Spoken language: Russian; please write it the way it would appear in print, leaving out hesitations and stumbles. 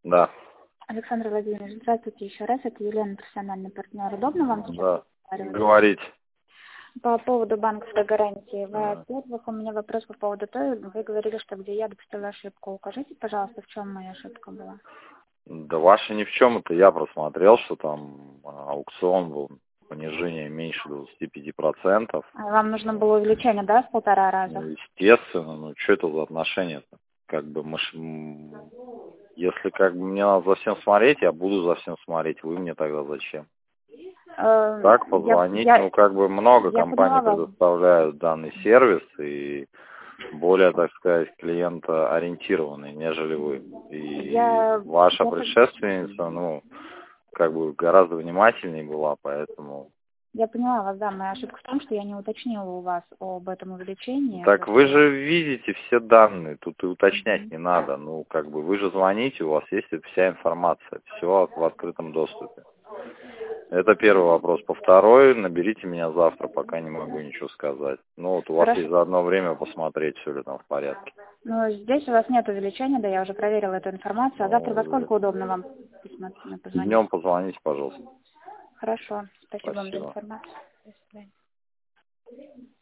Да, Александр Владимирович, здравствуйте еще раз. Это Елена, профессиональный партнер. Удобно вам сейчас да. разговаривать? Говорите. По поводу банковской гарантии. Да. Во-первых, у меня вопрос по поводу той, вы говорили, что где я допустила ошибку. Укажите, пожалуйста, в чем моя ошибка была. Да ваша ни в чем, это я просмотрел, что там аукцион был понижение меньше 25%. А вам нужно было увеличение, да, в 1,5 раза? Ну, естественно, ну что это за отношения-то? Как бы если как бы мне надо за всем смотреть, я буду за всем смотреть. Вы мне тогда зачем? Так, позвонить, ну как бы много Я компаний поняла вас. предоставляют данный сервис и более, так сказать, клиентоориентированный, нежели вы. И ваша предшественница, ну, как бы гораздо внимательнее была, поэтому... Я поняла вас, да. Моя ошибка в том, что я не уточнила у вас об этом увеличении. Так вы же видите все данные, тут и уточнять не надо. Ну, как бы вы же звоните, у вас есть вся информация, все в открытом доступе. Это первый вопрос. По второй, наберите меня завтра, пока не могу ничего сказать. Ну, вот у вас есть заодно время посмотреть, все ли там в порядке. Ну, здесь у вас нет увеличения, да, я уже проверила эту информацию. А завтра во сколько удобно вам позвонить? Днем позвоните, пожалуйста. Хорошо. Спасибо вам за Спасибо. информацию. До свидания.